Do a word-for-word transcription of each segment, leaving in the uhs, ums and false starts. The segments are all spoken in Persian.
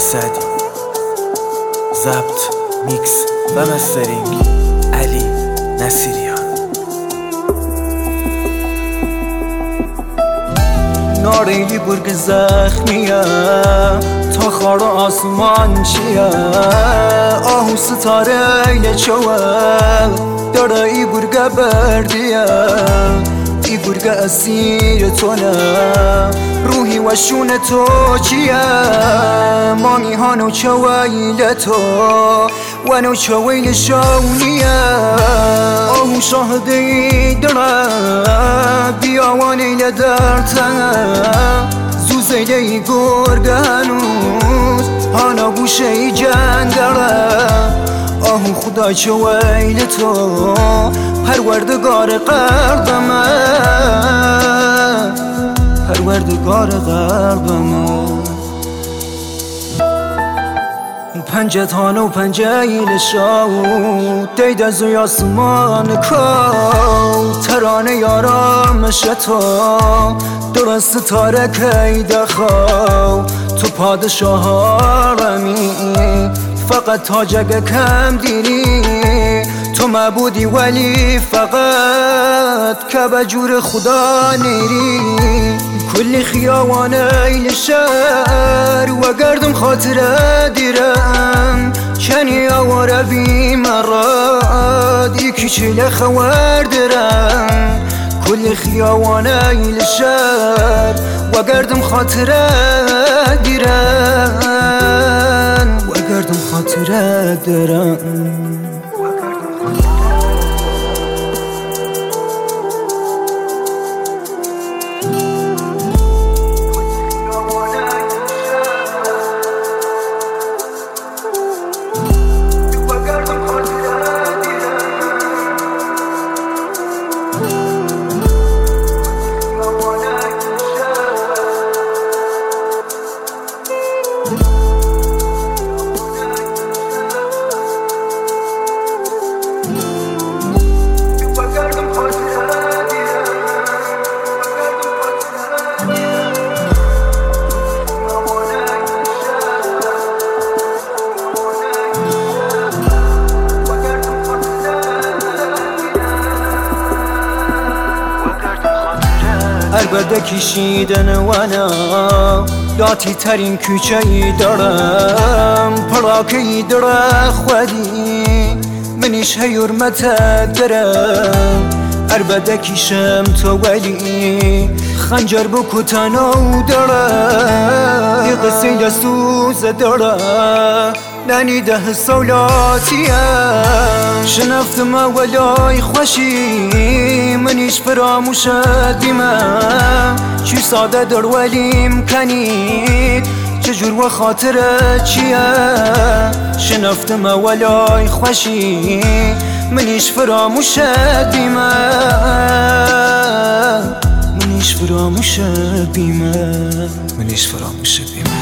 اسدی. ضبط، میکس و مسترینگ علی نصیریان. ناریلی برگ زخمیه تا خار آسمان چیه، آهو ستاره ایل چوه داره ای برگ بردیه، ای برگ اسیر تونه روحی و شون تو چیه، مامی هانو چوه ایل تو و نو چوه ایل شونیه، آهو شاهده ای داره بیاوان ایل درتنه، زوز ایل ای گرگه هنوز هانا گوشه ای جندره، آهو خدا چوه ایل تو پروردگار قلبمه، پروردگار قلبمه. پنجه تانه و پنجه ایل شاو دید از اوی آسمان کو، ترانه یارامش تو درست ستاره که دخو، تو پادشاه هارمی فقط تاجگ کم دینی، تو معبودی ولی فقط که بجور خدا نیری، کلی خیاوان ایل شهر و گردم خاطره دیرم، کنی آواره بی مراد یکی چیل خوار درم، کلی خیاوان ایل شهر و گردم خاطره دیرم، و گردم خاطره درم. عربده کشیدن وانا لاتی ترین کوچه ای دارم، پراکه ای داره خودی منیش هیورمت درم، عربده کشم تو ولی خنجر بکو تنو داره، یه قصه دستوز داره نانی ده سولاتیه، شنفتم اولای خوشی منیش فراموش دیمه، چی ساده در ولی امکنید چجور و خاطره چیه، شنفتم اولای خوشی منیش فراموش دیمه، منیش فراموش بیمه، منیش فراموش بیمه.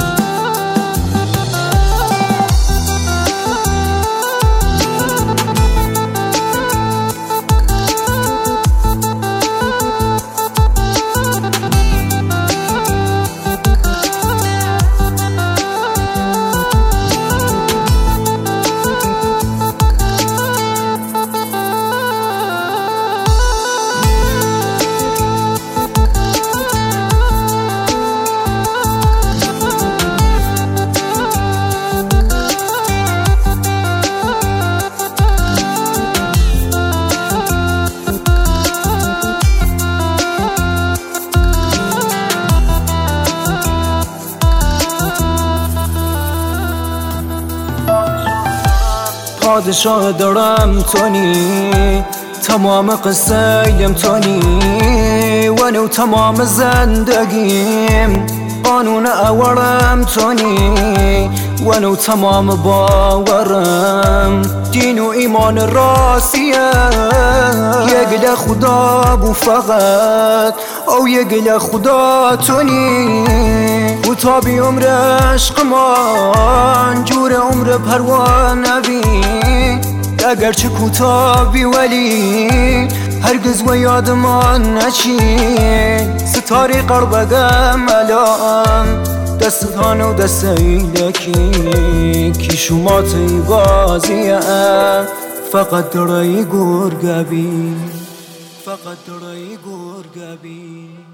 پادشاه دارم تونی، تمام قصه ایم تونی، و نو تمام زندگیم قانون اورم تونی، و نو تمام باورم دین و ایمان راستیه، یه گل خدا بو فقط او یه گل خدا تونی، و تا بی عمر عشق من جور عمر پروانه بی، اگرچه کوتاه بی ولی هرگز و یادمان نچین ستاری قربگم الان دستان و دستیلکی کی شما تی بازیه فقط درای گرگبی فقط درای گرگبی